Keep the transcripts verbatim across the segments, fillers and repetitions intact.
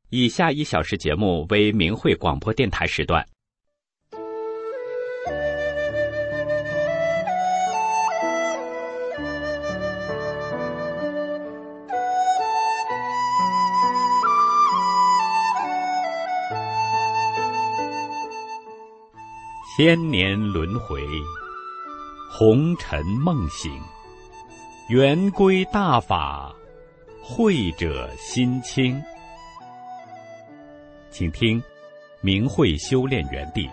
以下一小时节目为明慧广播电台时段。千年轮回，红尘梦醒，圆规大法，慧者心清。请听明慧修炼园地。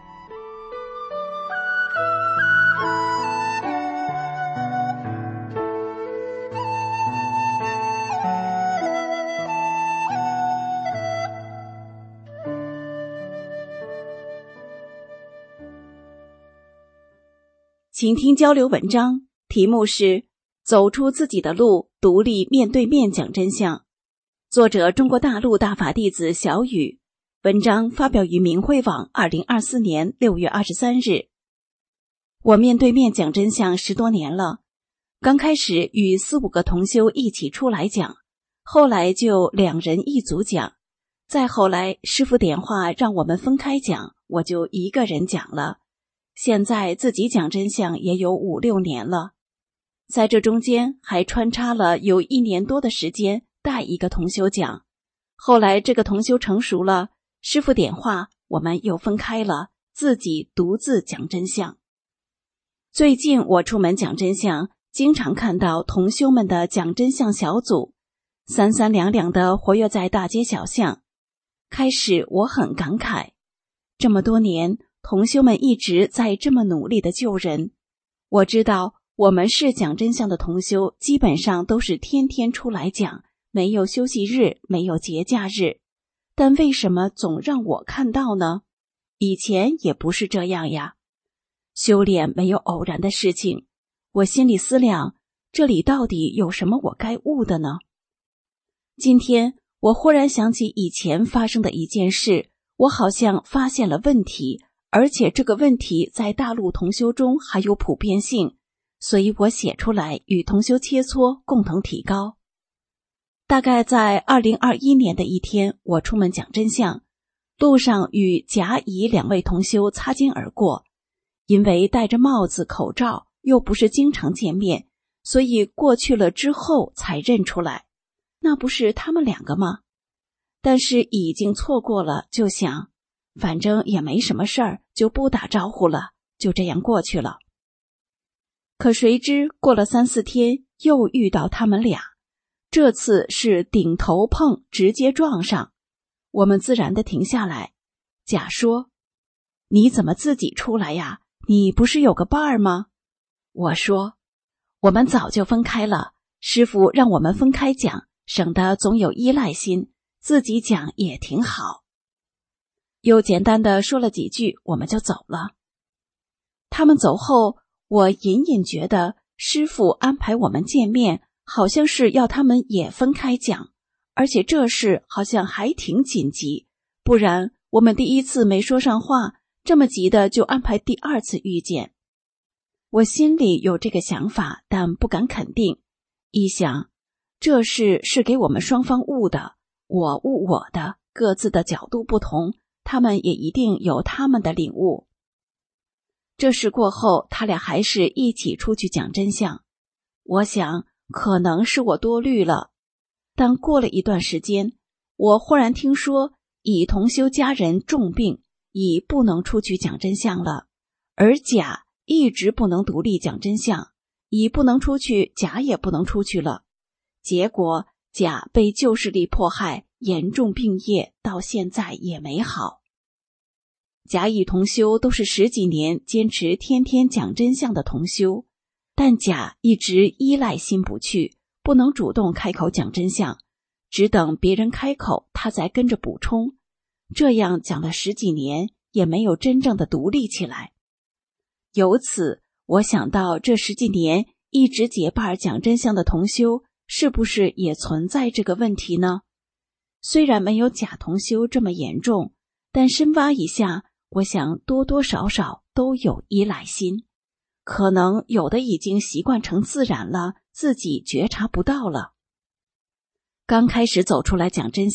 请听交流文章，题目是走出自己的路，独立面对面讲真相。作者中国大陆大法弟子小雨，文章发表于明慧网二零二四年六月二十三日。我面对面讲真相十多年了，刚开始与四五个同修一起出来讲，后来就两人一组讲，再后来师父点化让我们分开讲，我就一个人讲了。现在自己讲真相也有五六年了，在这中间还穿插了有一年多的时间带一个同修讲，后来这个同修成熟了，师父点化，我们又分开了，自己独自讲真相。最近我出门讲真相，经常看到同修们的讲真相小组，三三两两的活跃在大街小巷。开始我很感慨，这么多年同修们一直在这么努力的救人。我知道我们是讲真相的同修，基本上都是天天出来讲，没有休息日，没有节假日。但为什么总让我看到呢？以前也不是这样呀。修炼没有偶然的事情，我心里思量，这里到底有什么我该悟的呢？今天我忽然想起以前发生的一件事，我好像发现了问题，而且这个问题在大陆同修中还有普遍性，所以我写出来与同修切磋，共同提高。大概在二零二一年的一天，我出门讲真相，路上与甲乙两位同修擦肩而过，因为戴着帽子口罩，又不是经常见面，所以过去了之后才认出来，那不是他们两个吗？但是已经错过了，就想反正也没什么事儿，就不打招呼了，就这样过去了。可谁知过了三四天，又遇到他们俩，这次是顶头碰，直接撞上。我们自然地停下来。甲说：“你怎么自己出来呀？你不是有个伴儿吗？”我说：“我们早就分开了，师父让我们分开讲，省得总有依赖心，自己讲也挺好。”又简单的说了几句，我们就走了。他们走后，我隐隐觉得师父安排我们见面，好像是要他们也分开讲，而且这事好像还挺紧急，不然我们第一次没说上话，这么急的就安排第二次遇见。我心里有这个想法，但不敢肯定。一想，这事是给我们双方悟的，我悟我的，各自的角度不同，他们也一定有他们的领悟。这事过后，他俩还是一起出去讲真相。我想可能是我多虑了，但过了一段时间，我忽然听说乙同修家人重病，乙不能出去讲真相了，而甲一直不能独立讲真相，乙不能出去，甲也不能出去了。结果甲被旧势力迫害，严重病业，到现在也没好。甲乙同修都是十几年坚持天天讲真相的同修，但甲一直依赖心不去，不能主动开口讲真相，只等别人开口他才跟着补充，这样讲了十几年也没有真正的独立起来。由此我想到这十几年一直结伴讲真相的同修，是不是也存在这个问题呢？虽然没有甲同修这么严重，但深挖一下，我想多多少少都有依赖心，可能有的已经习惯成自然了，自己觉察不到了。刚开始走出来讲真相，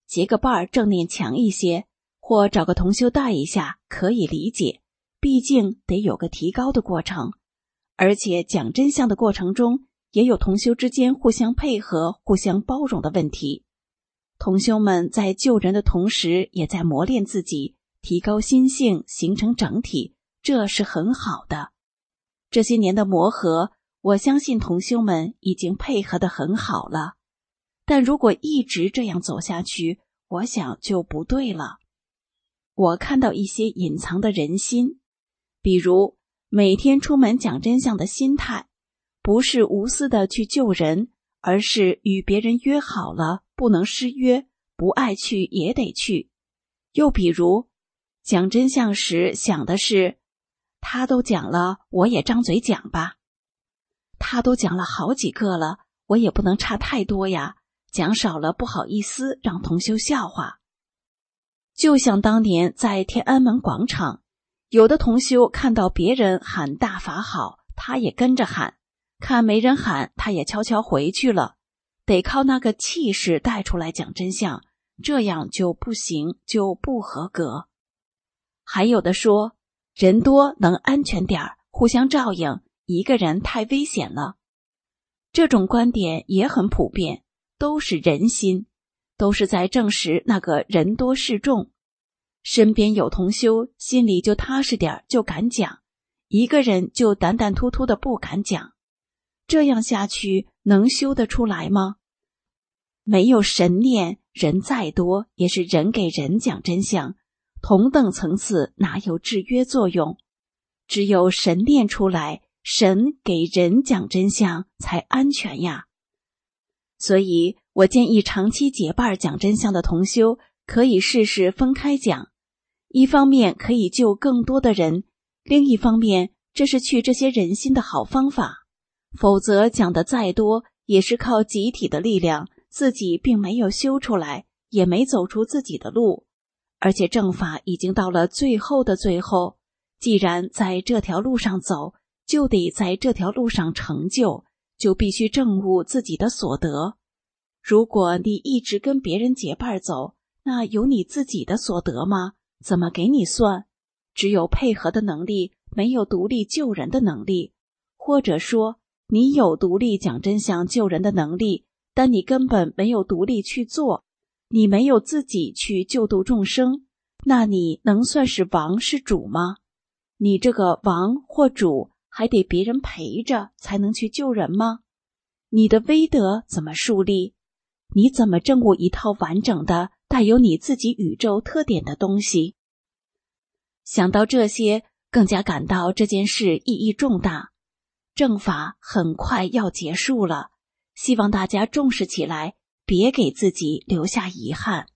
结个伴儿正念强一些，或找个同修带一下，可以理解，毕竟得有个提高的过程。而且讲真相的过程中，也有同修之间互相配合、互相包容的问题。同修们在救人的同时，也在磨练自己，提高心性，形成整体，这是很好的。这些年的磨合，我相信同修们已经配合得很好了。但如果一直这样走下去，我想就不对了。我看到一些隐藏的人心，比如每天出门讲真相的心态，不是无私的去救人，而是与别人约好了，不能失约，不爱去也得去。又比如讲真相时想的是，他都讲了，我也张嘴讲吧。他都讲了好几个了，我也不能差太多呀，讲少了不好意思让同修笑话。就像当年在天安门广场，有的同修看到别人喊大法好，他也跟着喊，看没人喊，他也悄悄回去了，得靠那个气势带出来讲真相，这样就不行，就不合格。还有的说，人多能安全点儿，互相照应，一个人太危险了。这种观点也很普遍，都是人心，都是在证实那个人多势众。身边有同修，心里就踏实点，就敢讲，一个人就胆胆突突的不敢讲。这样下去能修得出来吗？没有神念，人再多也是人给人讲真相，同等层次哪有制约作用？只有神念出来，神给人讲真相才安全呀。所以我建议长期结伴讲真相的同修可以试试分开讲，一方面可以救更多的人，另一方面这是去这些人心的好方法。否则讲的再多也是靠集体的力量，自己并没有修出来，也没走出自己的路。而且正法已经到了最后的最后，既然在这条路上走，就得在这条路上成就，就必须证悟自己的所得。如果你一直跟别人结伴走，那有你自己的所得吗？怎么给你算？只有配合的能力，没有独立救人的能力。或者说你有独立讲真相救人的能力，但你根本没有独立去做，你没有自己去救度众生，那你能算是王是主吗？你这个王或主还得别人陪着才能去救人吗？你的威德怎么树立？你怎么证悟一套完整的带有你自己宇宙特点的东西？想到这些，更加感到这件事意义重大。正法很快要结束了，希望大家重视起来，别给自己留下遗憾。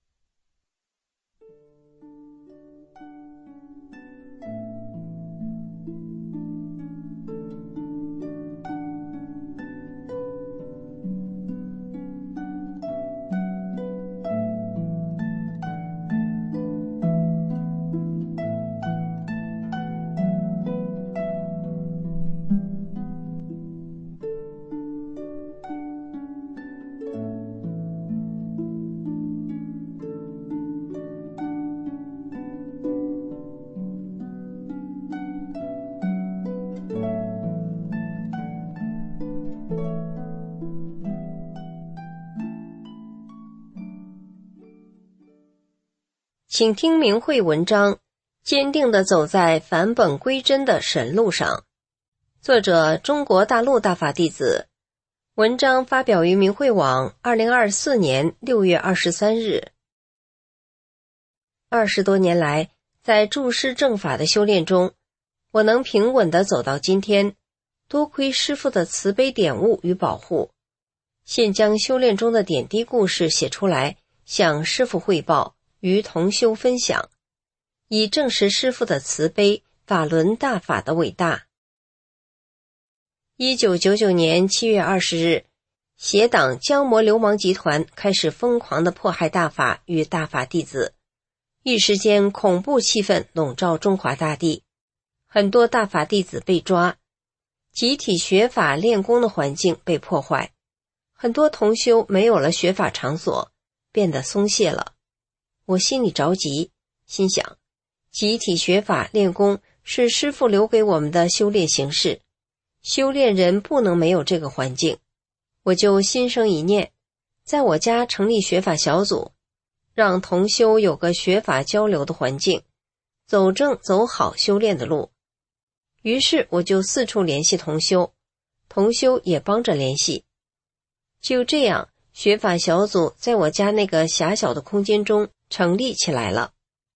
请听明慧文章，坚定地走在返本归真的神路上。作者中国大陆大法弟子，文章发表于明慧网二零二四年六月二十三日。二十多年来，在注释正法的修炼中，我能平稳地走到今天，多亏师父的慈悲点悟与保护。现将修炼中的点滴故事写出来，向师父汇报，与同修分享，以证实师父的慈悲、法轮大法的伟大。一九九九年七月二十日，邪党江魔流氓集团开始疯狂地迫害大法与大法弟子，一时间恐怖气氛笼罩中华大地，很多大法弟子被抓，集体学法练功的环境被破坏，很多同修没有了学法场所，变得松懈了。 我心里着急，心想集体学法练功是师父留给我们的修炼形式，修炼人不能没有这个环境。我就心生一念，在我家成立学法小组，让同修有个学法交流的环境，走正走好修炼的路。于是我就四处联系同修，同修也帮着联系。就这样，学法小组在我家那个狭小的空间中成立起来了。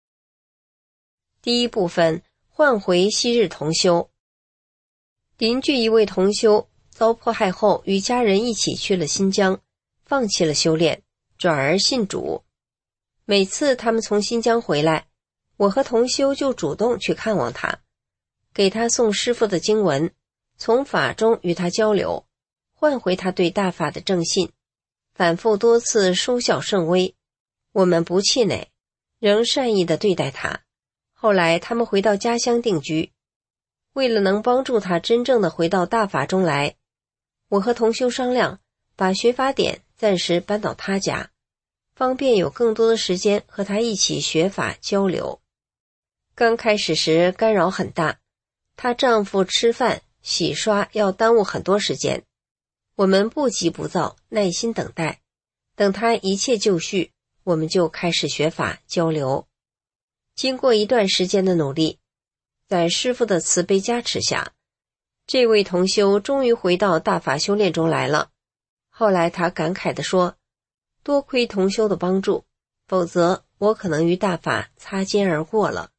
第一部分，换回昔日同修。邻居一位同修遭迫害后，与家人一起去了新疆，放弃了修炼，转而信主。每次他们从新疆回来，我和同修就主动去看望他，给他送师父的经文，从法中与他交流，换回他对大法的正信。反复多次收效甚微，我们不气馁，仍善意地对待他。后来他们回到家乡定居，为了能帮助他真正的回到大法中来，我和同修商量，把学法典暂时搬到他家，方便有更多的时间和他一起学法交流。刚开始时干扰很大，她丈夫吃饭洗刷要耽误很多时间，我们不急不躁，耐心等待，等他一切就绪，我们就开始学法交流。经过一段时间的努力，在师父的慈悲加持下，这位同修终于回到大法修炼中来了。后来他感慨地说，多亏同修的帮助，否则我可能与大法擦肩而过了。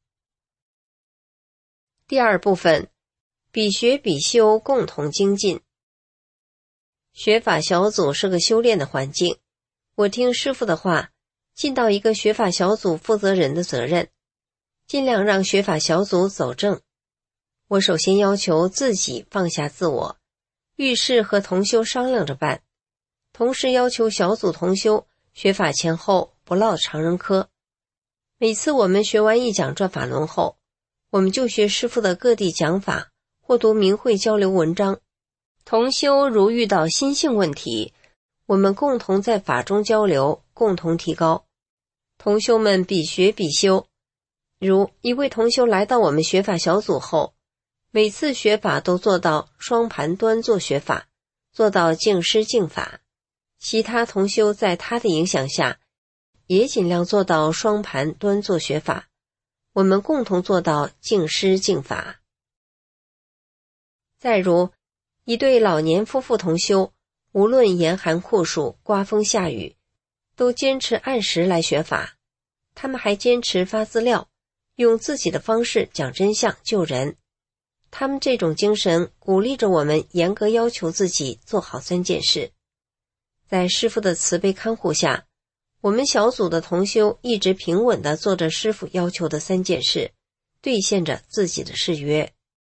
第二部分，比学比修，共同精进。学法小组是个修炼的环境，我听师父的话，尽到一个学法小组负责人的责任，尽量让学法小组走正。我首先要求自己放下自我，遇事和同修商量着办，同时要求小组同修学法前后不落常人科。每次我们学完一讲转法轮后，我们就学师父的各地讲法，或读明慧交流文章。同修如遇到心性问题，我们共同在法中交流，共同提高。同修们比学比修，如一位同修来到我们学法小组后，每次学法都做到双盘端坐学法，做到静师静法。其他同修在他的影响下，也尽量做到双盘端坐学法，我们共同做到静师静法。再如一对老年夫妇同修，无论严寒酷暑、刮风下雨，都坚持按时来学法。他们还坚持发资料，用自己的方式讲真相救人。他们这种精神鼓励着我们严格要求自己做好三件事。在师父的慈悲看护下，我们小组的同修一直平稳地做着师父要求的三件事，兑现着自己的誓约。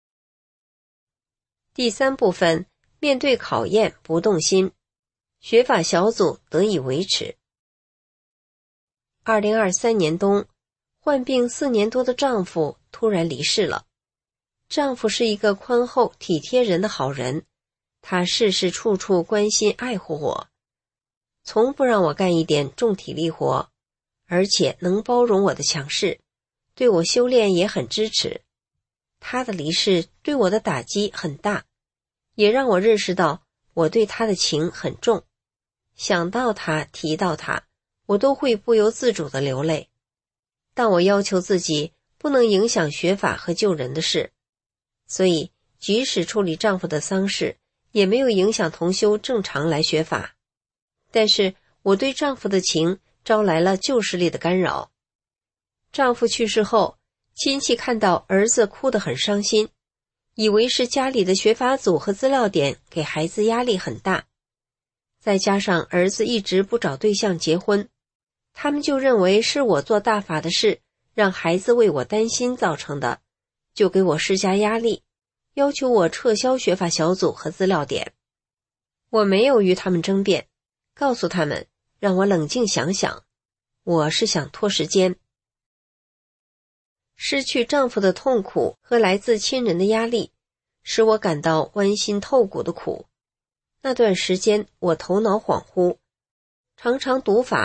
第三部分，面对考验不动心，学法小组得以维持。二零二三年冬，患病四年多的丈夫突然离世了。丈夫是一个宽厚体贴人的好人，他事事处处关心爱护我，从不让我干一点重体力活，而且能包容我的强势，对我修炼也很支持。他的离世对我的打击很大，也让我认识到我对他的情很重，想到他提到他，我都会不由自主地流泪。但我要求自己不能影响学法和救人的事，所以即使处理丈夫的丧事，也没有影响同修正常来学法。但是我对丈夫的情招来了旧势力的干扰。丈夫去世后，亲戚看到儿子哭得很伤心，以为是家里的学法组和资料点给孩子压力很大，再加上儿子一直不找对象结婚，他们就认为是我做大法的事让孩子为我担心造成的，就给我施加压力，要求我撤销学法小组和资料点。我没有与他们争辩，告诉他们让我冷静想想，我是想拖时间。失去丈夫的痛苦和来自亲人的压力，使我感到剜心透骨的苦。那段时间我头脑恍惚，常常读法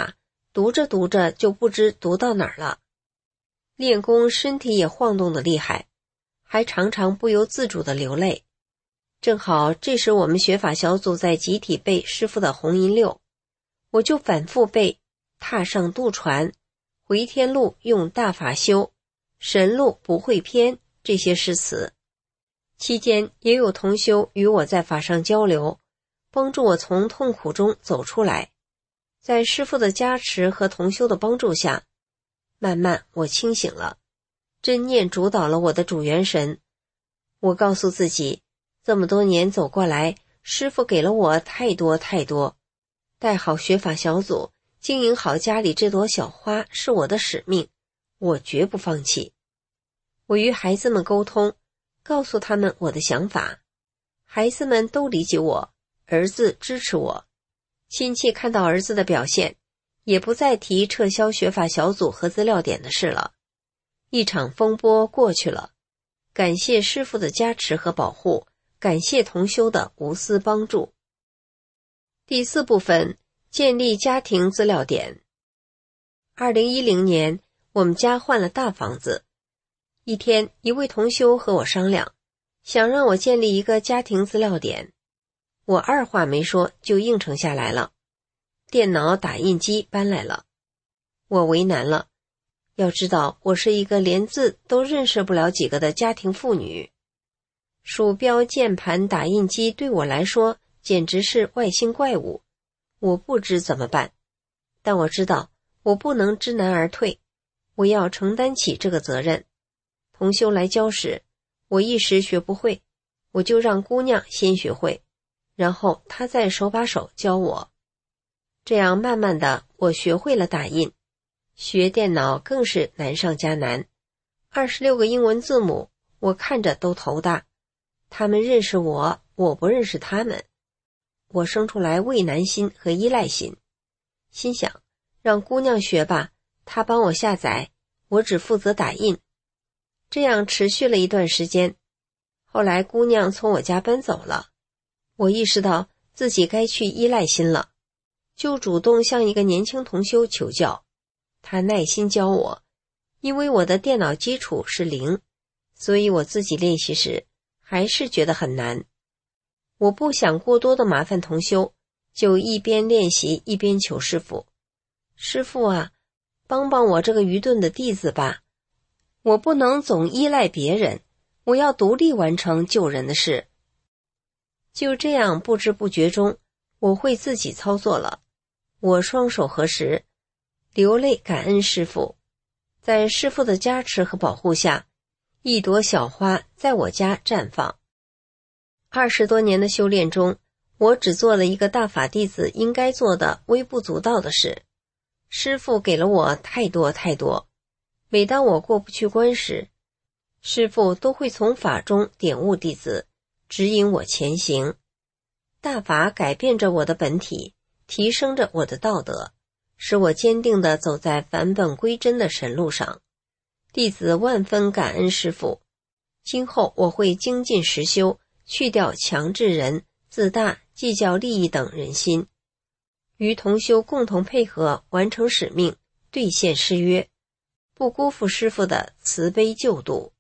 读着读着就不知读到哪儿了。练功身体也晃动得厉害，还常常不由自主地流泪。正好这时我们学法小组在集体背师父的红银六，我就反复背踏上渡船、回天路用大法修、神路不会偏这些诗词。期间也有同修与我在法上交流，帮助我从痛苦中走出来。在师父的加持和同修的帮助下，慢慢我清醒了，真念主导了我的主元神。我告诉自己，这么多年走过来，师父给了我太多太多，带好学法小组，经营好家里这朵小花是我的使命，我绝不放弃。我与孩子们沟通，告诉他们我的想法，孩子们都理解我，儿子支持我。亲戚看到儿子的表现，也不再提撤销学法小组和资料点的事了。一场风波过去了，感谢师父的加持和保护，感谢同修的无私帮助。第四部分，建立家庭资料点。二零一零年，我们家换了大房子。一天，一位同修和我商量，想让我建立一个家庭资料点。我二话没说就应承下来了。电脑打印机搬来了，我为难了。要知道，我是一个连字都认识不了几个的家庭妇女。鼠标、键盘、打印机对我来说简直是外星怪物，我不知怎么办。但我知道，我不能知难而退，我要承担起这个责任。同修来教时，我一时学不会，我就让姑娘先学会，然后她再手把手教我。这样慢慢的，我学会了打印。学电脑更是难上加难，二十六个英文字母，我看着都头大。他们认识我，我不认识他们。我生出来畏难心和依赖心，心想让姑娘学吧，她帮我下载，我只负责打印。这样持续了一段时间，后来姑娘从我家搬走了，我意识到自己该去依赖心了，就主动向一个年轻同修求教。他耐心教我，因为我的电脑基础是零，所以我自己练习时还是觉得很难。我不想过多的麻烦同修，就一边练习一边求师父。师父啊，帮帮我这个愚钝的弟子吧，我不能总依赖别人，我要独立完成救人的事。就这样不知不觉中，我会自己操作了。我双手合十，流泪感恩师父。在师父的加持和保护下，一朵小花在我家绽放。二十多年的修炼中，我只做了一个大法弟子应该做的微不足道的事。师父给了我太多太多，每当我过不去关时，师父都会从法中点悟弟子，指引我前行。大法改变着我的本体，提升着我的道德，使我坚定地走在返本归真的神路上。弟子万分感恩师父，今后我会精进实修，去掉强制人、自大、计较利益等人心，与同修共同配合，完成使命，兑现誓约，不辜负师父的慈悲救度。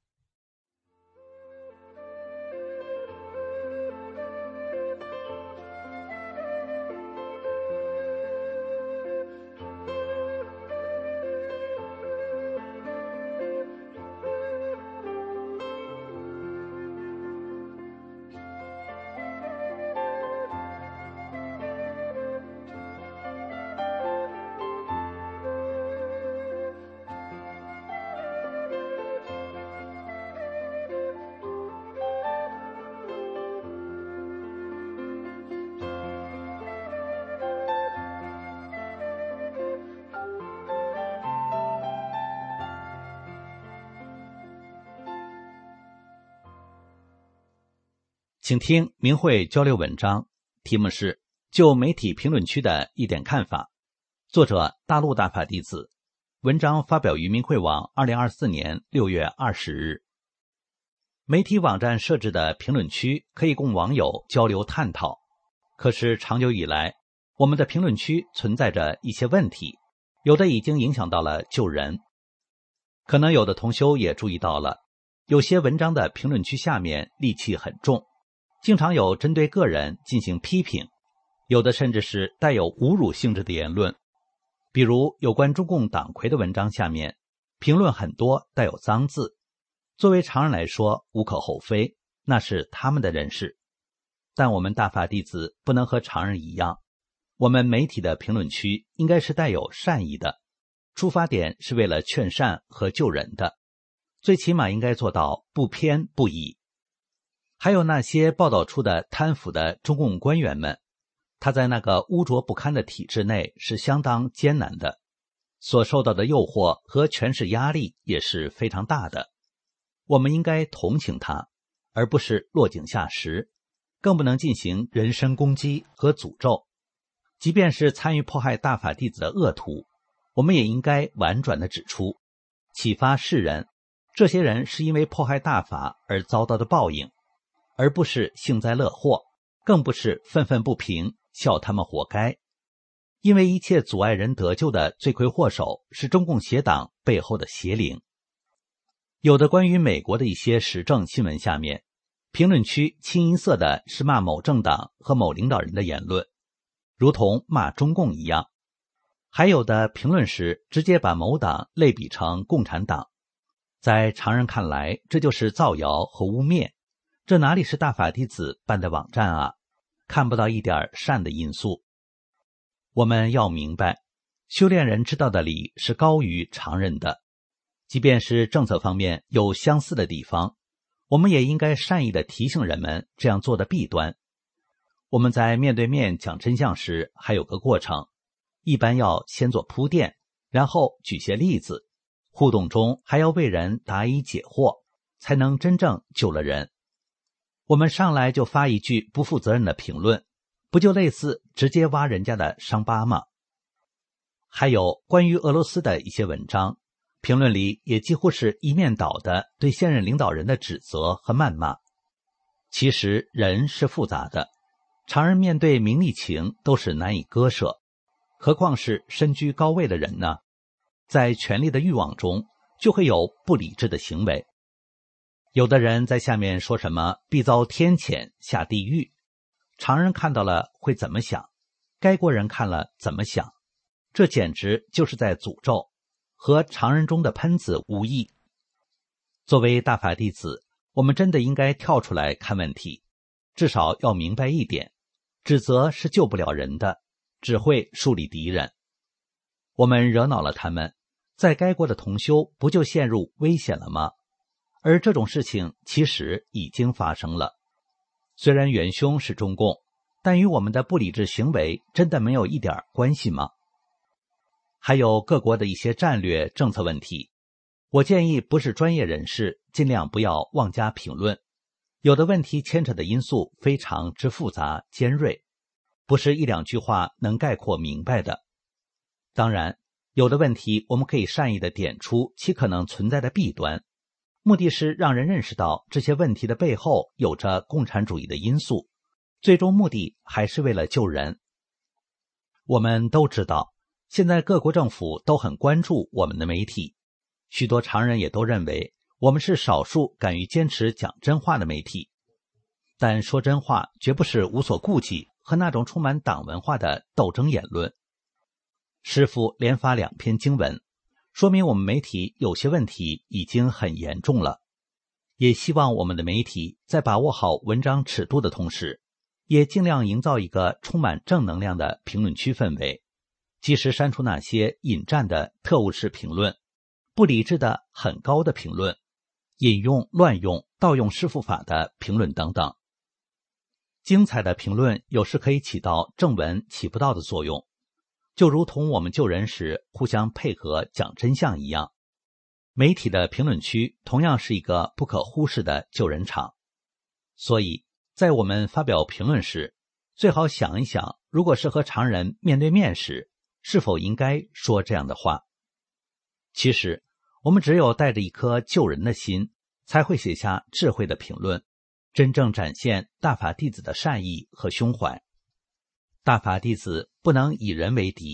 请听明慧交流文章，题目是就媒体评论区的一点看法，作者大陆大法弟子，文章发表于明慧网二零二四年六月二十日。媒体网站设置的评论区可以供网友交流探讨，可是长久以来，我们的评论区存在着一些问题， 有的已经影响到了救人。可能有的同修也注意到了，有些文章的评论区下面戾气很重，经常有针对个人进行批评，有的甚至是带有侮辱性质的言论。比如有关中共党魁的文章下面评论很多带有脏字，作为常人来说无可厚非，那是他们的人事。但我们大法弟子不能和常人一样，我们媒体的评论区应该是带有善意的，出发点是为了劝善和救人的，最起码应该做到不偏不倚。还有那些报道出的贪腐的中共官员们，他在那个污浊不堪的体制内是相当艰难的，所受到的诱惑和权势压力也是非常大的。我们应该同情他，而不是落井下石，更不能进行人身攻击和诅咒。即便是参与迫害大法弟子的恶徒，我们也应该婉转地指出，启发世人，这些人是因为迫害大法而遭到的报应，而不是幸灾乐祸，更不是愤愤不平，笑他们活该。因为一切阻碍人得救的罪魁祸首是中共邪党背后的邪灵。有的关于美国的一些时政新闻下面，评论区清一色的是骂某政党和某领导人的言论，如同骂中共一样。还有的评论时直接把某党类比成共产党，在常人看来这就是造谣和污蔑，这哪里是大法弟子办的网站啊，看不到一点善的因素。我们要明白，修炼人知道的理是高于常人的，即便是政策方面有相似的地方，我们也应该善意地提醒人们这样做的弊端。我们在面对面讲真相时还有个过程，一般要先做铺垫，然后举些例子，互动中还要为人答疑解惑，才能真正救了人。我们上来就发一句不负责任的评论，不就类似直接挖人家的伤疤吗？还有关于俄罗斯的一些文章，评论里也几乎是一面倒的对现任领导人的指责和谩骂。其实人是复杂的，常人面对名利情都是难以割舍，何况是身居高位的人呢？在权力的欲望中就会有不理智的行为。有的人在下面说什么必遭天谴下地狱，常人看到了会怎么想？该国人看了怎么想？这简直就是在诅咒，和常人中的喷子无异。作为大法弟子，我们真的应该跳出来看问题，至少要明白一点，指责是救不了人的，只会树立敌人。我们惹恼了他们，在该国的同修不就陷入危险了吗？而这种事情其实已经发生了。虽然元凶是中共，但与我们的不理智行为真的没有一点关系吗？还有各国的一些战略政策问题，我建议不是专业人士尽量不要妄加评论，有的问题牵扯的因素非常之复杂尖锐，不是一两句话能概括明白的。当然，有的问题我们可以善意地点出其可能存在的弊端，目的是让人认识到这些问题的背后有着共产主义的因素，最终目的还是为了救人。我们都知道，现在各国政府都很关注我们的媒体，许多常人也都认为我们是少数敢于坚持讲真话的媒体。但说真话绝不是无所顾忌和那种充满党文化的斗争言论。师父连发两篇经文，说明我们媒体有些问题已经很严重了。也希望我们的媒体在把握好文章尺度的同时，也尽量营造一个充满正能量的评论区氛围，及时删除那些引战的特务式评论，不理智的很高的评论，引用、乱用、盗用师父法的评论等等。精彩的评论有时可以起到正文起不到的作用，就如同我们救人时互相配合讲真相一样，媒体的评论区同样是一个不可忽视的救人场。所以在我们发表评论时，最好想一想，如果是和常人面对面时，是否应该说这样的话。其实我们只有带着一颗救人的心，才会写下智慧的评论，真正展现大法弟子的善意和胸怀。大法弟子不能以人为敌，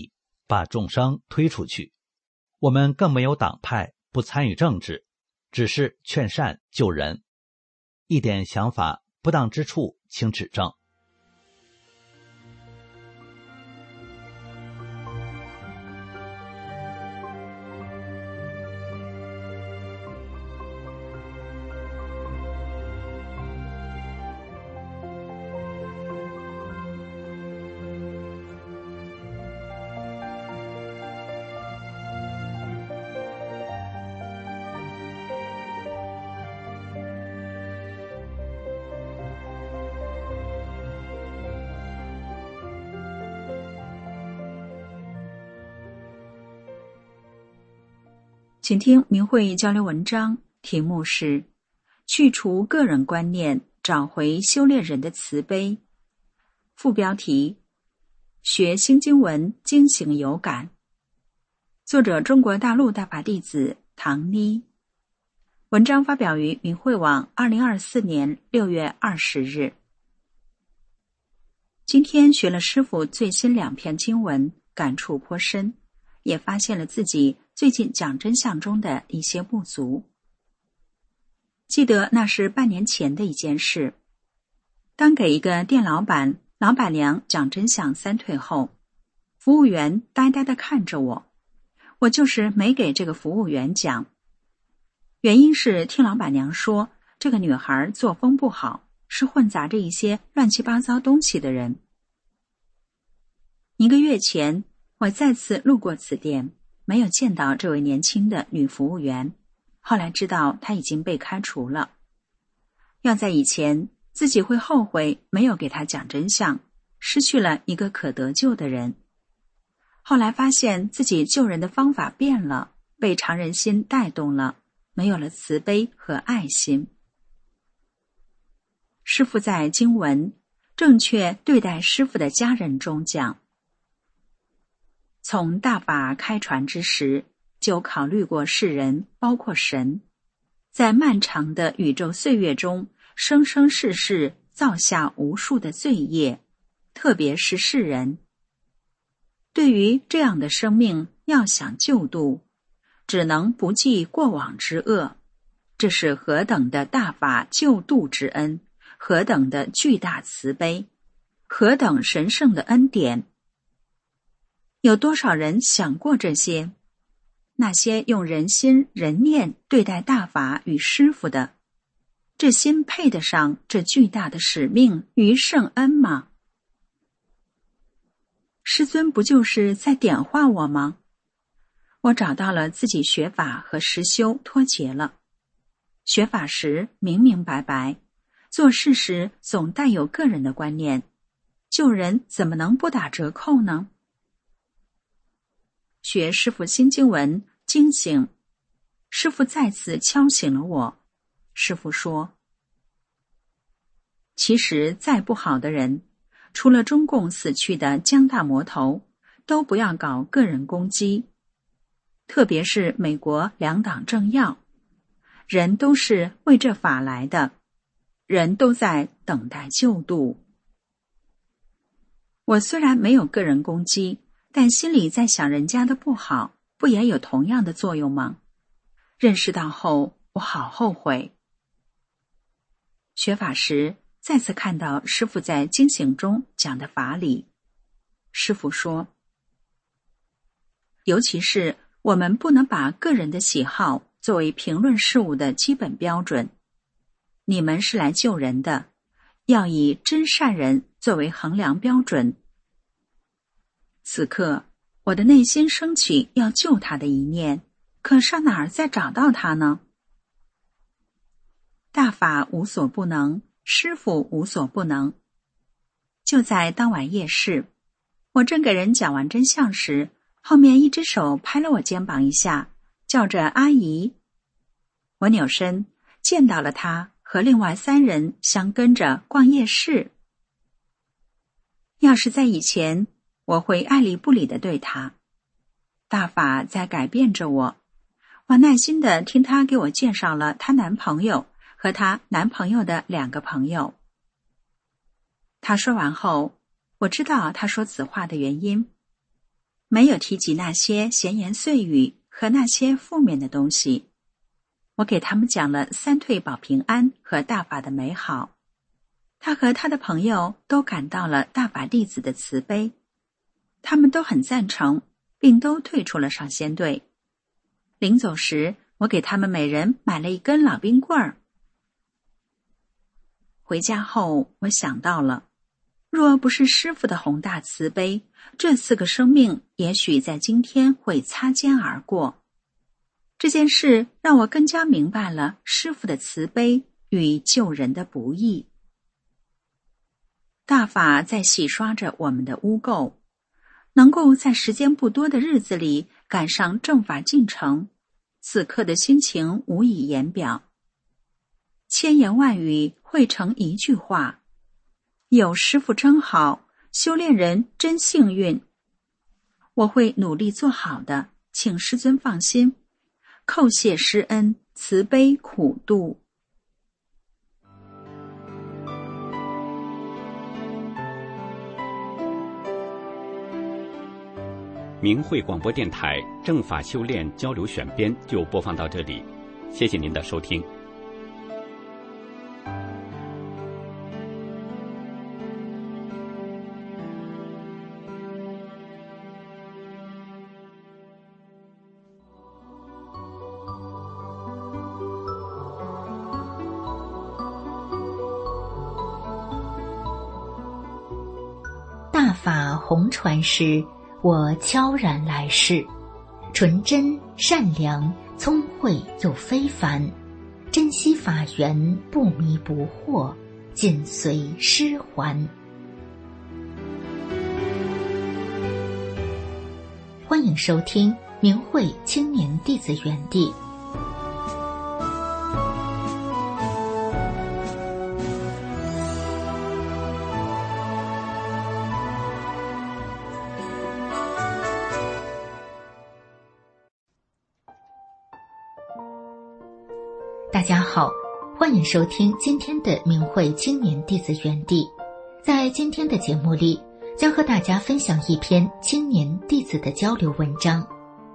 把众生推出去。我们更没有党派，不参与政治，只是劝善救人，一点想法不当之处请指正。 请听明慧交流文章，题目是去除个人观念，找回修炼人的慈悲。副标题：学心经文，经行有感。作者中国大陆大法弟子唐妮。文章发表于明慧网二零二四年六月二十日。今天学了师父最新两篇经文，感触颇深，也发现了自己最近讲真相中的一些不足。记得那是半年前的一件事，当给一个店老板、老板娘讲真相三退后，服务员呆呆地看着我，我就是没给这个服务员讲。原因是听老板娘说，这个女孩作风不好，是混杂着一些乱七八糟东西的人。一个月前，我再次路过此店，没有见到这位年轻的女服务员，后来知道她已经被开除了。要在以前，自己会后悔没有给她讲真相，失去了一个可得救的人。后来发现自己救人的方法变了，被常人心带动了，没有了慈悲和爱心。师父在经文《正确对待师父的家人》中讲，从大法开传之时，就考虑过世人，包括神，在漫长的宇宙岁月中，生生世世造下无数的罪业，特别是世人。对于这样的生命，要想救度，只能不计过往之恶。这是何等的大法救度之恩，何等的巨大慈悲，何等神圣的恩典。有多少人想过这些？那些用人心人念对待大法与师父的，这心配得上这巨大的使命与圣恩吗？师尊不就是在点化我吗？我找到了自己学法和实修脱节了。学法时明明白白，做事时总带有个人的观念，救人怎么能不打折扣呢？学师父心经文惊醒，师父再次敲醒了我。师父说，其实再不好的人，除了中共死去的江大魔头，都不要搞个人攻击，特别是美国两党政要，人都是为这法来的，人都在等待救度。我虽然没有个人攻击，但心里在想人家的不好，不也有同样的作用吗？认识到后，我好后悔。学法时，再次看到师父在经行中讲的法理。师父说，尤其是我们不能把个人的喜好作为评论事物的基本标准。你们是来救人的，要以真善人作为衡量标准。此刻，我的内心升起要救他的一念，可上哪儿再找到他呢？大法无所不能，师父无所不能。就在当晚夜市，我正给人讲完真相时，后面一只手拍了我肩膀一下，叫着阿姨。我扭身，见到了他和另外三人相跟着逛夜市。要是在以前，我会爱理不理地对他。大法在改变着我，我耐心地听他给我介绍了她男朋友和她男朋友的两个朋友。他说完后，我知道他说此话的原因。 没有提及那些闲言碎语和那些负面的东西。我给他们讲了三退保平安和大法的美好。他和他的朋友都感到了大法弟子的慈悲，他们都很赞成，并都退出了上仙队。临走时，我给他们每人买了一根老冰棍儿。回家后，我想到了，若不是师父的宏大慈悲，这四个生命也许在今天会擦肩而过。这件事让我更加明白了师父的慈悲与救人的不易。大法在洗刷着我们的污垢，能够在时间不多的日子里赶上正法进程，此刻的心情无以言表。千言万语汇成一句话：有师父真好，修炼人真幸运。我会努力做好的，请师尊放心，叩谢师恩，慈悲苦度。 明慧广播电台正法修炼交流选编就播放到这里，谢谢您的收听。 大法弘传师，我悄然来世，纯真善良，聪慧又非凡，珍惜法缘，不迷不惑，紧随师还。欢迎收听明慧青年弟子园地。大家好，欢迎收听今天的明慧青年弟子园地。在今天的节目里，将和大家分享一篇青年弟子的交流文章。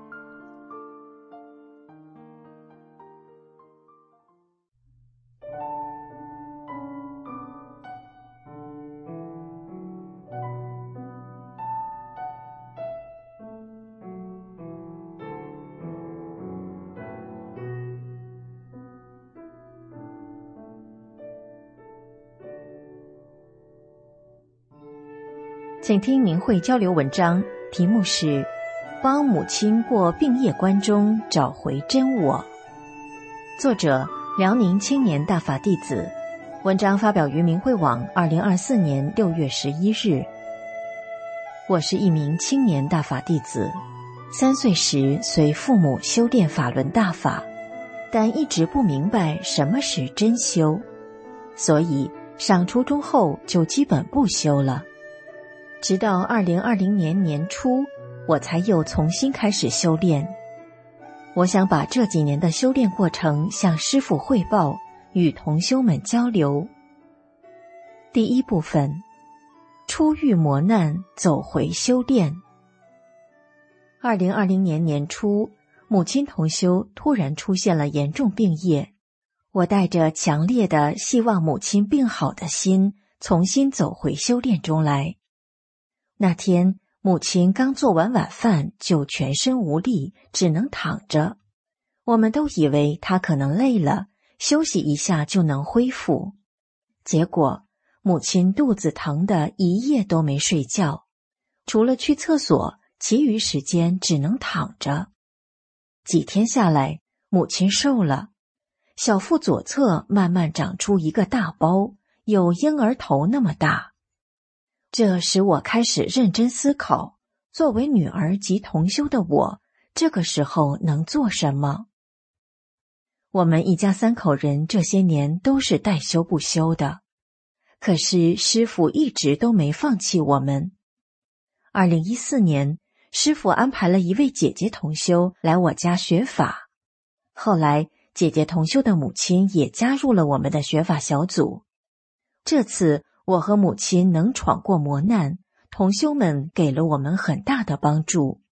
请听明慧交流文章，题目是帮母亲过病业关中找回真我。作者辽宁青年大法弟子，文章发表于明慧网二零二四年六月十一日。我是一名青年大法弟子，三岁时随父母修炼法轮大法，但一直不明白什么是真修，所以上初中后就基本不修了。直到二零二零年年初，我才又重新开始修炼。我想把这几年的修炼过程向师父汇报，与同修们交流。第一部分，初遇磨难，走回修炼。二零二零年年初，母亲同修突然出现了严重病业，我带着强烈的希望母亲病好的心，重新走回修炼中来。那天，母亲刚做完晚饭就全身无力，只能躺着。我们都以为她可能累了，休息一下就能恢复。结果，母亲肚子疼得一夜都没睡觉，除了去厕所，其余时间只能躺着。几天下来，母亲瘦了，小腹左侧慢慢长出一个大包，有婴儿头那么大。这使我开始认真思考，作为女儿及同修的我，这个时候能做什么？我们一家三口人这些年都是带修不修的，可是师父一直都没放弃我们。二零一四年，师父安排了一位姐姐同修来我家学法，后来姐姐同修的母亲也加入了我们的学法小组。这次我和母亲能闯过磨难，同修们给了我们很大的帮助。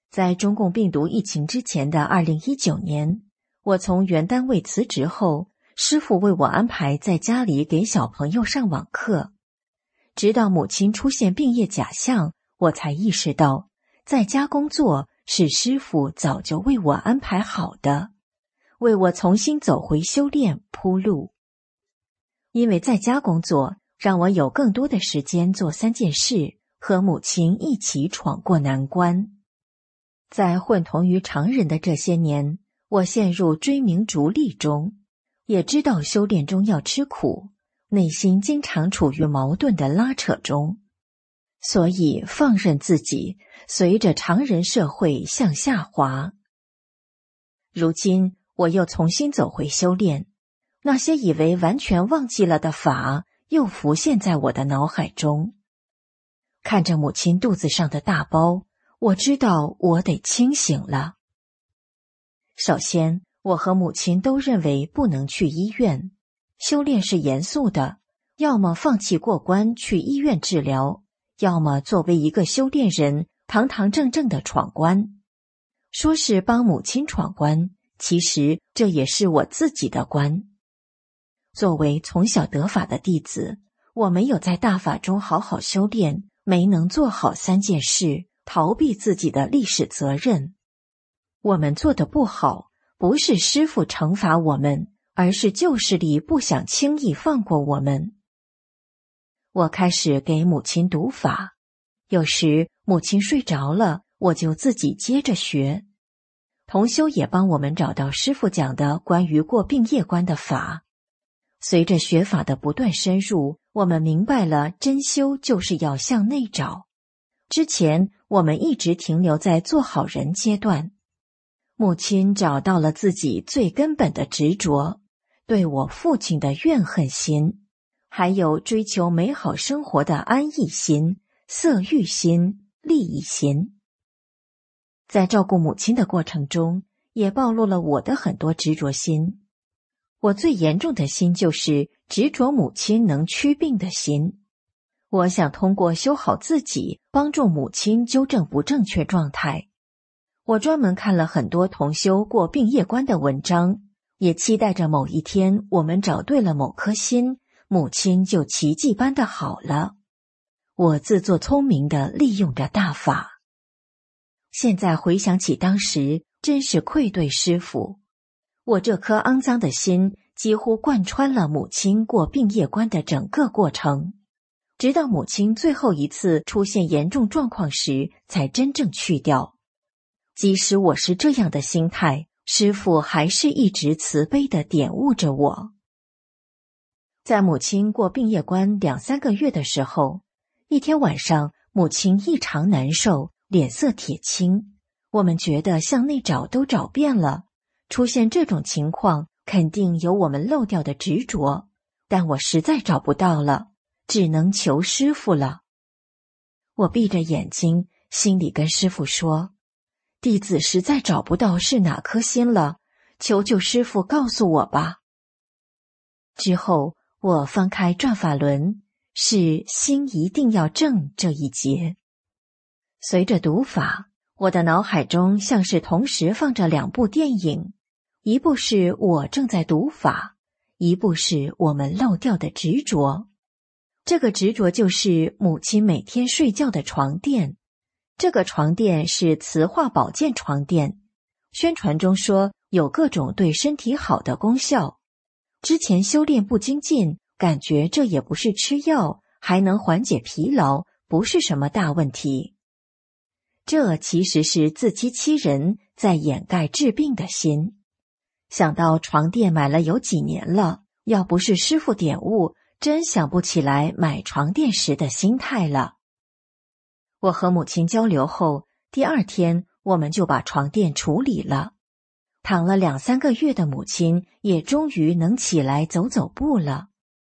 在中共病毒疫情之前的二零一九年，我从原单位辞职后，师父为我安排在家里给小朋友上网课。直到母亲出现病业假象，我才意识到，在家工作是师父早就为我安排好的，为我重新走回修炼铺路。因为在家工作，让我有更多的时间做三件事，和母亲一起闯过难关。在混同于常人的这些年，我陷入追名逐利中，也知道修炼中要吃苦，内心经常处于矛盾的拉扯中，所以放任自己随着常人社会向下滑。如今我又重新走回修炼，那些以为完全忘记了的法又浮现在我的脑海中。看着母亲肚子上的大包，我知道我得清醒了。首先，我和母亲都认为不能去医院，修炼是严肃的，要么放弃过关去医院治疗，要么作为一个修炼人堂堂正正的闯关。说是帮母亲闯关，其实这也是我自己的关。作为从小得法的弟子，我没有在大法中好好修炼，没能做好三件事，逃避自己的历史责任。我们做得不好，不是师父惩罚我们，而是旧势力不想轻易放过我们。我开始给母亲读法，有时母亲睡着了，我就自己接着学。同修也帮我们找到师父讲的关于过病业关的法。随着学法的不断深入，我们明白了真修就是要向内找。之前我们一直停留在做好人阶段。母亲找到了自己最根本的执着，对我父亲的怨恨心，还有追求美好生活的安逸心、色欲心、利益心。在照顾母亲的过程中，也暴露了我的很多执着心。我最严重的心就是执着母亲能祛病的心。我想通过修好自己，帮助母亲纠正不正确状态。我专门看了很多同修过病业关的文章，也期待着某一天我们找对了某颗心，母亲就奇迹般的好了。我自作聪明地利用着大法。现在回想起当时，真是愧对师父。我这颗肮脏的心几乎贯穿了母亲过病业关的整个过程，直到母亲最后一次出现严重状况时才真正去掉。即使我是这样的心态，师父还是一直慈悲地点悟着我。在母亲过病业关两三个月的时候，一天晚上，母亲异常难受，脸色铁青。我们觉得向内找都找遍了，出现这种情况肯定有我们漏掉的执着，但我实在找不到了，只能求师父了。我闭着眼睛，心里跟师父说，弟子实在找不到是哪颗心了，求求师父告诉我吧。之后我翻开转法轮，是心一定要正这一节。随着读法，我的脑海中像是同时放着两部电影，一部是我正在读法，一部是我们漏掉的执着。这个执着就是母亲每天睡觉的床垫。这个床垫是磁化保健床垫，宣传中说有各种对身体好的功效。之前修炼不精进，感觉这也不是吃药，还能缓解疲劳，不是什么大问题。这其实是自欺欺人，在掩盖治病的心。想到床垫买了有几年了，要不是师父点悟，真想不起来买床垫时的心态了。我和母亲交流后，第二天我们就把床垫处理了。躺了两三个月的母亲也终于能起来走走步了。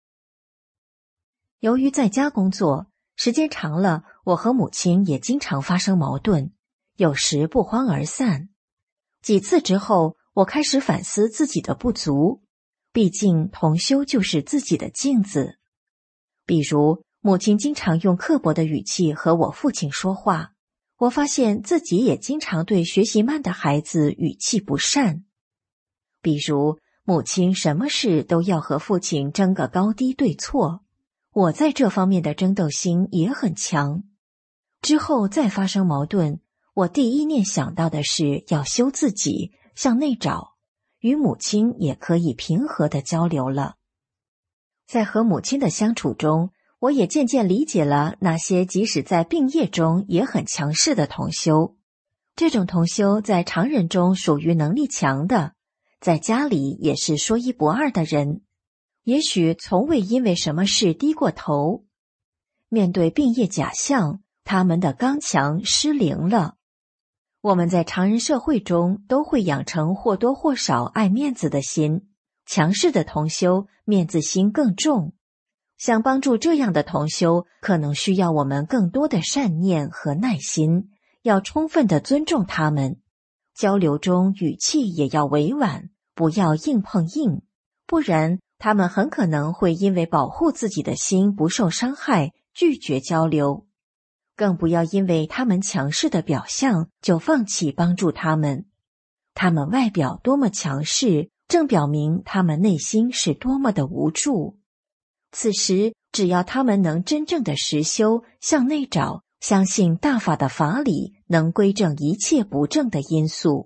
由于在家工作，时间长了，我和母亲也经常发生矛盾，有时不欢而散。几次之后，我开始反思自己的不足，毕竟同修就是自己的镜子。比如母亲经常用刻薄的语气和我父亲说话， 我发现自己也经常对学习慢的孩子语气不善，比如母亲什么事都要和父亲争个高低对错，我在这方面的争斗心也很强。之后再发生矛盾，我第一念想到的是要修自己，向内找，与母亲也可以平和地交流了。在和母亲的相处中，我也渐渐理解了那些即使在病业中也很强势的同修。这种同修在常人中属于能力强的，在家里也是说一不二的人，也许从未因为什么事低过头。面对病业假象，他们的刚强失灵了。我们在常人社会中都会养成或多或少爱面子的心，强势的同修面子心更重。想帮助这样的同修，可能需要我们更多的善念和耐心，要充分的尊重他们。交流中语气也要委婉，不要硬碰硬，不然他们很可能会因为保护自己的心不受伤害，拒绝交流。更不要因为他们强势的表象就放弃帮助他们。他们外表多么强势，正表明他们内心是多么的无助。此时，只要他们能真正的实修，向内找，相信大法的法理能归正一切不正的因素。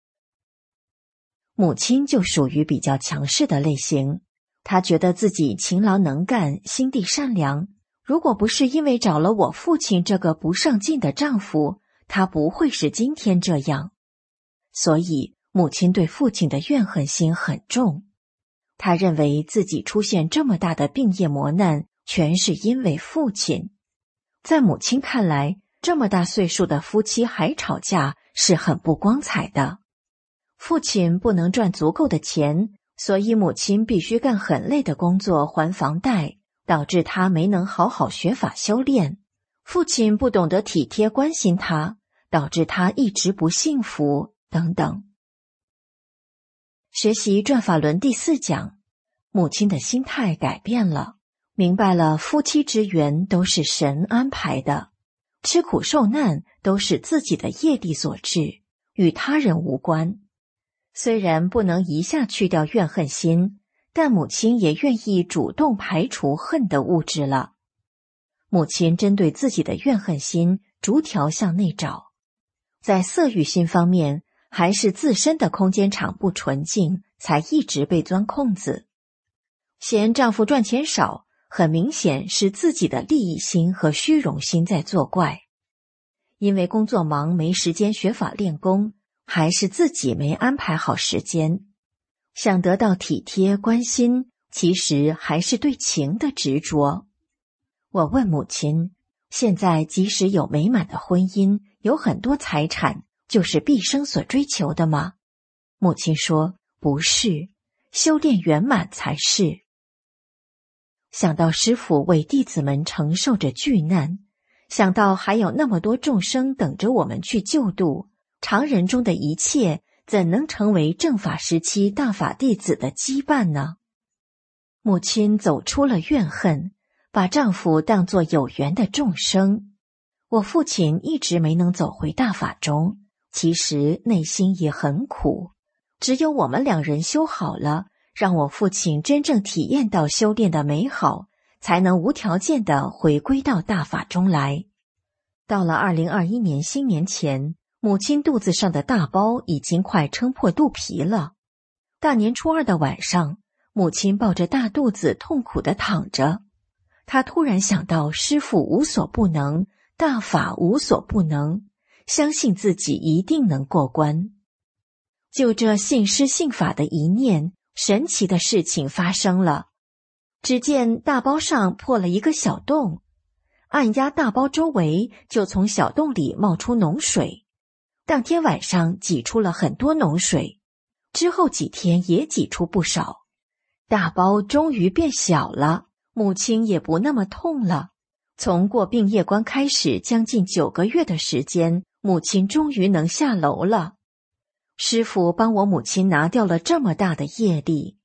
母亲就属于比较强势的类型，她觉得自己勤劳能干，心地善良。如果不是因为找了我父亲这个不上进的丈夫，她不会是今天这样。所以，母亲对父亲的怨恨心很重。她认为自己出现这么大的病业磨难，全是因为父亲。在母亲看来，这么大岁数的夫妻还吵架，是很不光彩的。父亲不能赚足够的钱，所以母亲必须干很累的工作还房贷，导致他没能好好学法修炼。父亲不懂得体贴关心他，导致他一直不幸福，等等。学习转法轮第四讲，母亲的心态改变了，明白了夫妻之缘都是神安排的，吃苦受难都是自己的业力所致，与他人无关。虽然不能一下去掉怨恨心，但母亲也愿意主动排除恨的物质了。母亲针对自己的怨恨心逐条向内找，在色欲心方面，还是自身的空间场不纯净，才一直被钻空子。嫌丈夫赚钱少，很明显是自己的利益心和虚荣心在作怪。因为工作忙没时间学法练功，还是自己没安排好时间。想得到体贴关心，其实还是对情的执着。我问母亲，现在即使有美满的婚姻，有很多财产，就是毕生所追求的吗？母亲说，不是，修炼圆满才是。想到师父为弟子们承受着巨难，想到还有那么多众生等着我们去救度，常人中的一切怎能成为正法时期大法弟子的羁绊呢？母亲走出了怨恨，把丈夫当作有缘的众生。我父亲一直没能走回大法中，其实内心也很苦。只有我们两人修好了，让我父亲真正体验到修炼的美好，才能无条件地回归到大法中来。到了二零二一年新年前，母亲肚子上的大包已经快撑破肚皮了。大年初二的晚上，母亲抱着大肚子痛苦地躺着。她突然想到师父无所不能，大法无所不能，相信自己一定能过关。就这信师信法的一念，神奇的事情发生了。只见大包上破了一个小洞，按压大包周围，就从小洞里冒出脓水。当天晚上挤出了很多脓水，之后几天也挤出不少。大包终于变小了，母亲也不那么痛了。从过病业关开始，将近九个月的时间，母亲终于能下楼了。师父帮我母亲拿掉了这么大的业力。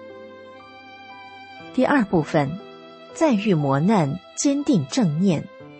第二部分，再遇磨难，坚定正念。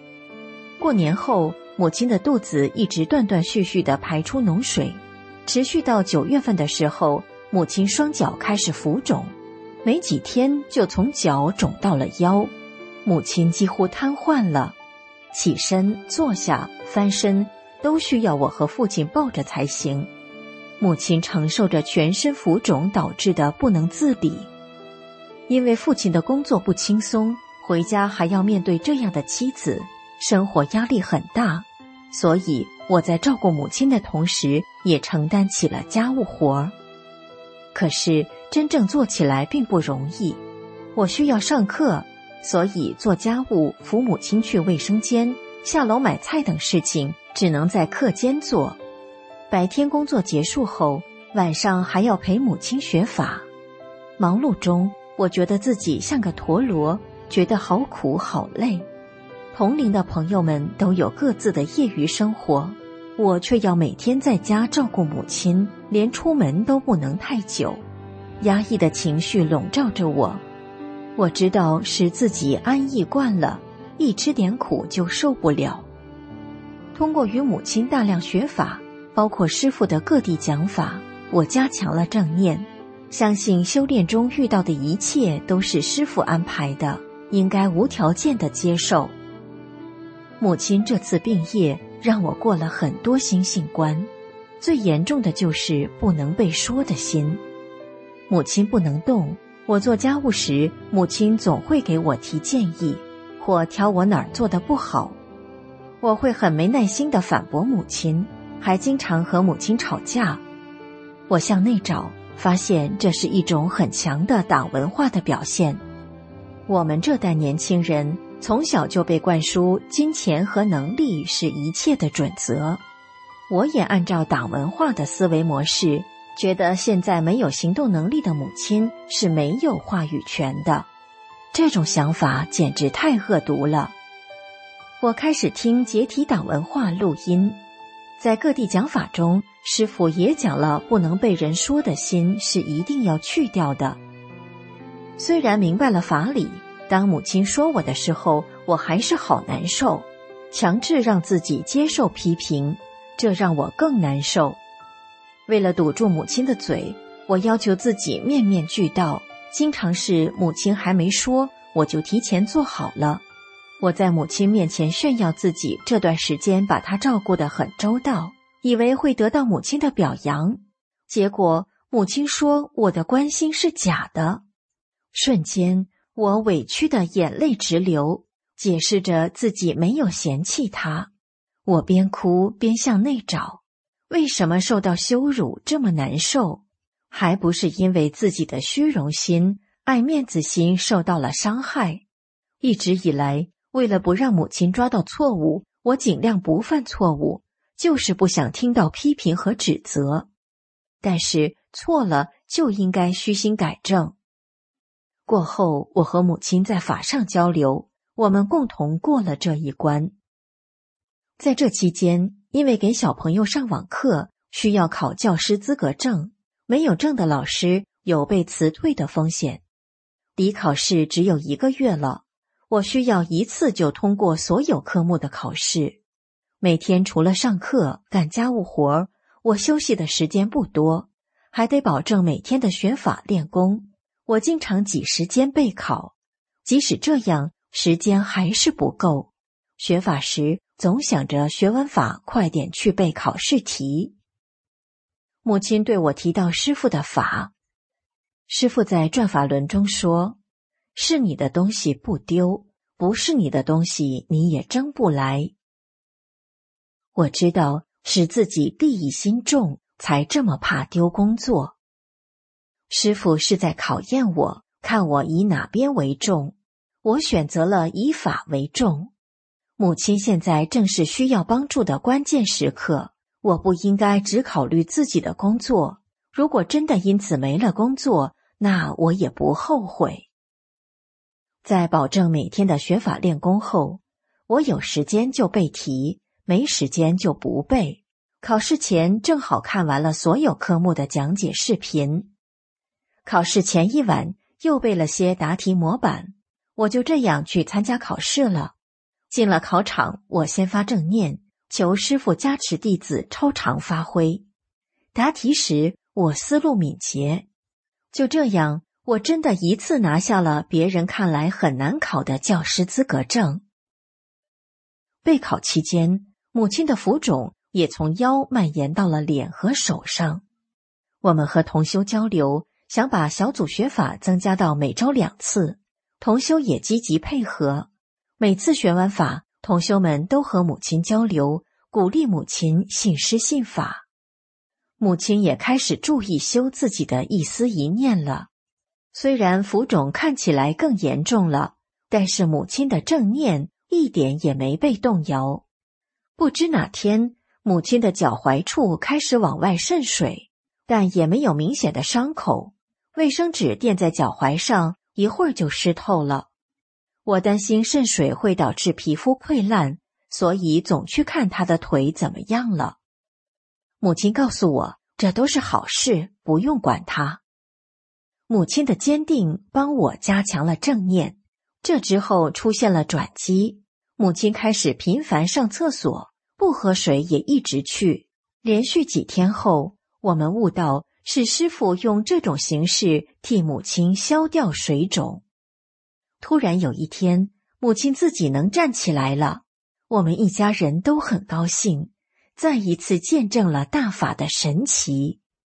过年后，母亲的肚子一直断断续续地排出脓水，持续到九月份的时候，母亲双脚开始浮肿，没几天就从脚肿到了腰，母亲几乎瘫痪了，起身、坐下、翻身都需要我和父亲抱着才行。母亲承受着全身浮肿导致的不能自理。因为父亲的工作不轻松，回家还要面对这样的妻子，生活压力很大，所以我在照顾母亲的同时，也承担起了家务活儿。可是真正做起来并不容易，我需要上课，所以做家务、扶母亲去卫生间、下楼买菜等事情只能在课间做。白天工作结束后，晚上还要陪母亲学法。忙碌中，我觉得自己像个陀螺，觉得好苦好累。同龄的朋友们都有各自的业余生活，我却要每天在家照顾母亲，连出门都不能太久。压抑的情绪笼罩着我，我知道使自己安逸惯了，一吃点苦就受不了。通过与母亲大量学法，包括师父的各地讲法，我加强了正念，相信修炼中遇到的一切都是师父安排的，应该无条件的接受。母亲这次病业让我过了很多心性关，最严重的就是不能被说的心。母亲不能动，我做家务时，母亲总会给我提建议，或挑我哪儿做得不好。我会很没耐心地反驳母亲，还经常和母亲吵架。我向内找，发现这是一种很强的党文化的表现。我们这代年轻人从小就被灌输金钱和能力是一切的准则。我也按照党文化的思维模式，觉得现在没有行动能力的母亲是没有话语权的。这种想法简直太恶毒了。我开始听解体党文化录音，在各地讲法中，师父也讲了不能被人说的心是一定要去掉的。虽然明白了法理，当母亲说我的时候，我还是好难受，强制让自己接受批评，这让我更难受。为了堵住母亲的嘴，我要求自己面面俱到，经常是母亲还没说，我就提前做好了。我在母亲面前炫耀自己这段时间把她照顾得很周到，以为会得到母亲的表扬，结果母亲说我的关心是假的。瞬间我委屈的眼泪直流，解释着自己没有嫌弃她。我边哭边向内找，为什么受到羞辱这么难受？还不是因为自己的虚荣心、爱面子心受到了伤害。一直以来，为了不让母亲抓到错误，我尽量不犯错误，就是不想听到批评和指责。但是错了就应该虚心改正。过后，我和母亲在法上交流，我们共同过了这一关。在这期间，因为给小朋友上网课，需要考教师资格证，没有证的老师有被辞退的风险。离考试只有一个月了，我需要一次就通过所有科目的考试。每天除了上课、干家务活，我休息的时间不多，还得保证每天的学法练功。我经常挤时间备考，即使这样，时间还是不够。学法时总想着学完法快点去背考试题。母亲对我提到师父的法，师父在转法轮中说，是你的东西不丢，不是你的东西你也争不来。我知道是自己利益心重，才这么怕丢工作。师父是在考验我，看我以哪边为重。我选择了以法为重。母亲现在正是需要帮助的关键时刻，我不应该只考虑自己的工作。如果真的因此没了工作，那我也不后悔。在保证每天的学法练功后，我有时间就背题，没时间就不背。考试前正好看完了所有科目的讲解视频。考试前一晚又背了些答题模板，我就这样去参加考试了。 进了考场，我先发正念，求师父加持弟子超常发挥。答题时，我思路敏捷。就这样，我真的一次拿下了别人看来很难考的教师资格证。备考期间，母亲的浮肿也从腰蔓延到了脸和手上。我们和同修交流，想把小组学法增加到每周两次，同修也积极配合。每次学完法，同修们都和母亲交流，鼓励母亲信师信法。母亲也开始注意修自己的一思一念了。虽然浮肿看起来更严重了，但是母亲的正念一点也没被动摇。不知哪天，母亲的脚踝处开始往外渗水，但也没有明显的伤口。卫生纸垫在脚踝上，一会儿就湿透了。我担心渗水会导致皮肤溃烂，所以总去看她的腿怎么样了。母亲告诉我，这都是好事，不用管她。母亲的坚定帮我加强了正念。这之后出现了转机，母亲开始频繁上厕所，不喝水也一直去。连续几天后，我们悟到是师父用这种形式替母亲消掉水肿。突然有一天，母亲自己能站起来了，我们一家人都很高兴，再一次见证了大法的神奇。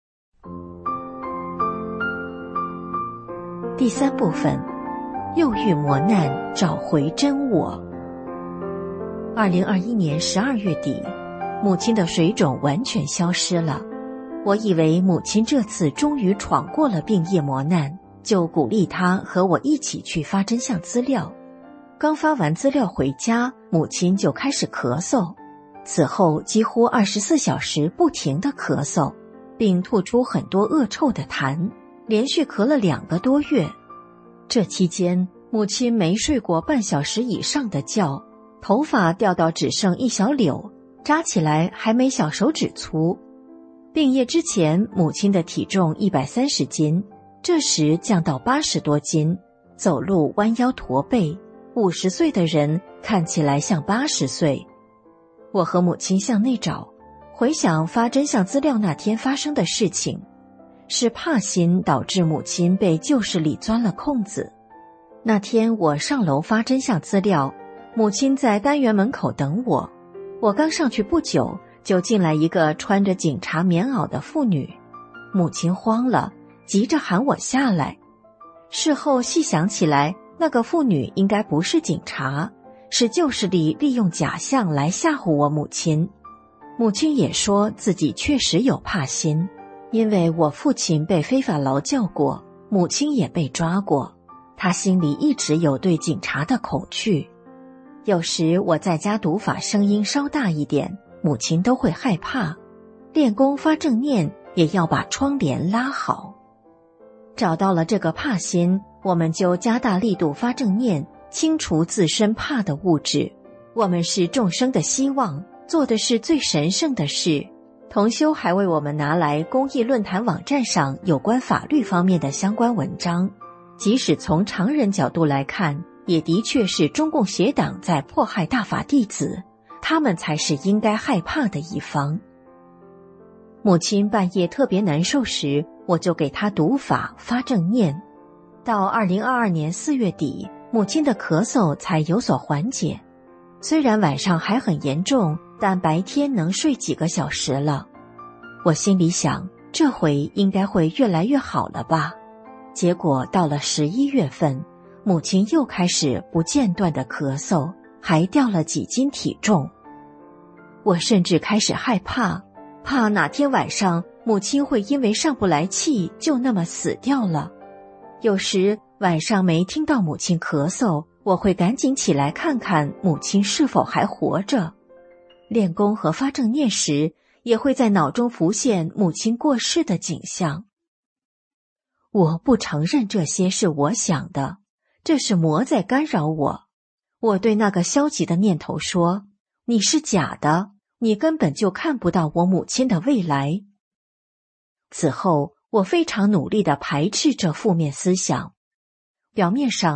第三部分，又遇磨难，找回真我。二零二一年十二月底，母亲的水肿完全消失了。我以为母亲这次终于闯过了病业磨难，就鼓励她和我一起去发真相资料。刚发完资料回家，母亲就开始咳嗽，此后几乎二十四小时不停地咳嗽，并吐出很多恶臭的痰，连续咳了两个多月。这期间，母亲没睡过半小时以上的觉，头发掉到只剩一小绺，扎起来还没小手指粗。病业之前，母亲的体重一百三十斤，这时降到八十多斤，走路弯腰驼背，五十岁的人看起来像八十岁。我和母亲向内找，回想发真相资料那天发生的事情，是怕心导致母亲被旧事里钻了空子。那天我上楼发真相资料，母亲在单元门口等我。我刚上去不久，就进来一个穿着警察棉袄的妇女，母亲慌了，急着喊我下来。事后细想起来，那个妇女应该不是警察，是旧事里利用假象来吓唬我母亲。母亲也说自己确实有怕心，因为我父亲被非法劳教过，母亲也被抓过，她心里一直有对警察的恐惧。有时我在家读法声音稍大一点，母亲都会害怕。练功发正念也要把窗帘拉好。找到了这个怕心，我们就加大力度发正念，清除自身怕的物质。我们是众生的希望，做的是最神圣的事。同修还为我们拿来公益论坛网站上有关法律方面的相关文章，即使从常人角度来看，也的确是中共邪党在迫害大法弟子，他们才是应该害怕的一方。母亲半夜特别难受时，我就给她读法发正念。到二零二二年四月底，母亲的咳嗽才有所缓解。虽然晚上还很严重，但白天能睡几个小时了。我心里想，这回应该会越来越好了吧。结果到了十一月份，母亲又开始不间断的咳嗽，还掉了几斤体重。我甚至开始害怕，怕哪天晚上母亲会因为上不来气就那么死掉了。有时晚上没听到母亲咳嗽，我会赶紧起来看看母亲是否还活着。练功和发正念时，也会在脑中浮现母亲过世的景象。我不承认这些是我想的，这是魔在干扰我。我对那个消极的念头说，你是假的，你根本就看不到我母亲的未来。此后，我非常努力地排斥这负面思想。表面上，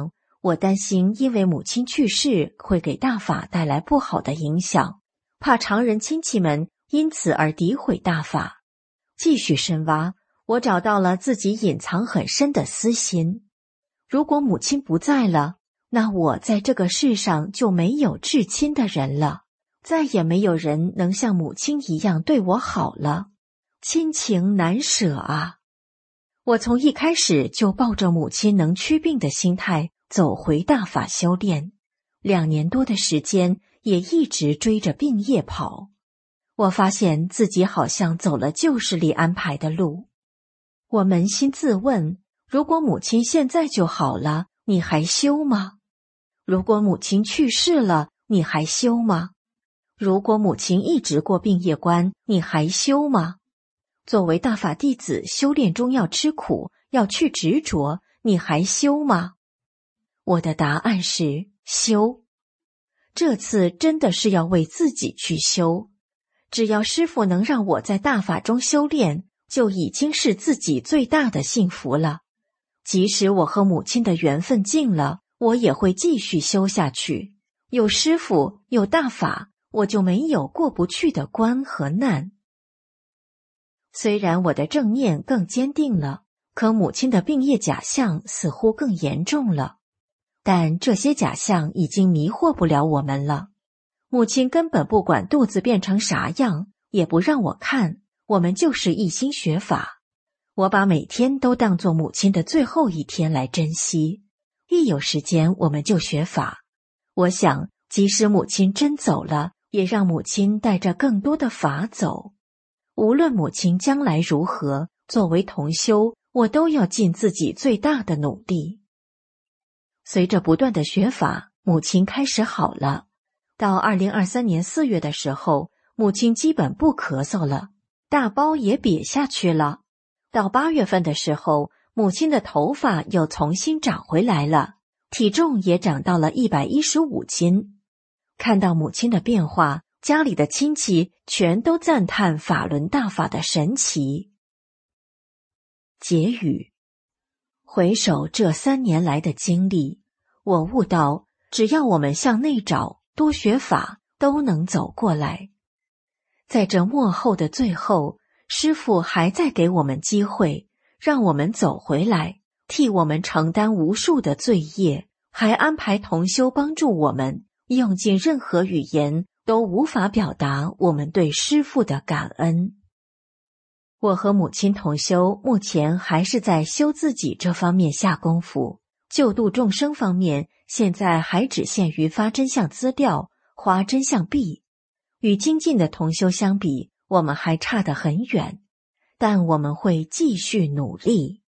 我担心因为母亲去世会给大法带来不好的影响，怕常人亲戚们因此而诋毁大法。继续深挖，我找到了自己隐藏很深的私心。如果母亲不在了，那我在这个世上就没有至亲的人了，再也没有人能像母亲一样对我好了，亲情难舍啊！我从一开始就抱着母亲能祛病的心态走回大法修炼，两年多的时间也一直追着病业跑。我发现自己好像走了旧势力安排的路。我扪心自问，如果母亲现在就好了，你还修吗？如果母亲去世了，你还修吗？如果母亲一直过病业关，你还修吗？作为大法弟子，修炼中要吃苦，要去执着，你还修吗？我的答案是修。这次真的是要为自己去修。只要师父能让我在大法中修炼，就已经是自己最大的幸福了。即使我和母亲的缘分尽了，我也会继续修下去。有师父，有大法，我就没有过不去的关和难。虽然我的正念更坚定了，可母亲的病业假象似乎更严重了。但这些假象已经迷惑不了我们了。母亲根本不管肚子变成啥样，也不让我看，我们就是一心学法。我把每天都当作母亲的最后一天来珍惜，一有时间我们就学法。我想，即使母亲真走了，也让母亲带着更多的法走。无论母亲将来如何，作为同修，我都要尽自己最大的努力。随着不断的学法，母亲开始好了。到二零二三年四月的时候，母亲基本不咳嗽了，大包也瘪下去了。到八月份的时候，母亲的头发又重新长回来了，体重也长到了一百一十五斤。看到母亲的变化，家里的亲戚全都赞叹法轮大法的神奇。结语：回首这三年来的经历，我悟到，只要我们向内找，多学法，都能走过来。在这末后的最后，师父还在给我们机会，让我们走回来，替我们承担无数的罪业，还安排同修帮助我们，用尽任何语言都无法表达我们对师父的感恩。我和母亲同修目前还是在修自己这方面下功夫，救度众生方面现在还只限于发真相资料、花真相币。与精进的同修相比，我们还差得很远，但我们会继续努力。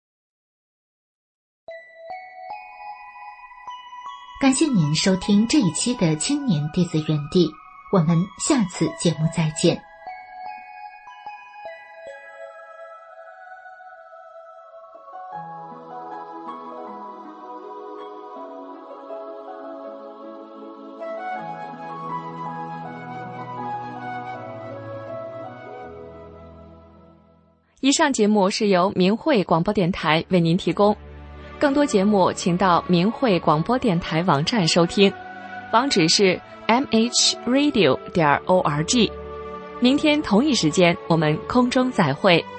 感谢您收听这一期的青年弟子园地，我们下次节目再见。 以上节目是由明慧广播电台为您提供，更多节目请到明慧广播电台网站收听，网址是 m h radio 点 org。明天同一时间我们空中再会。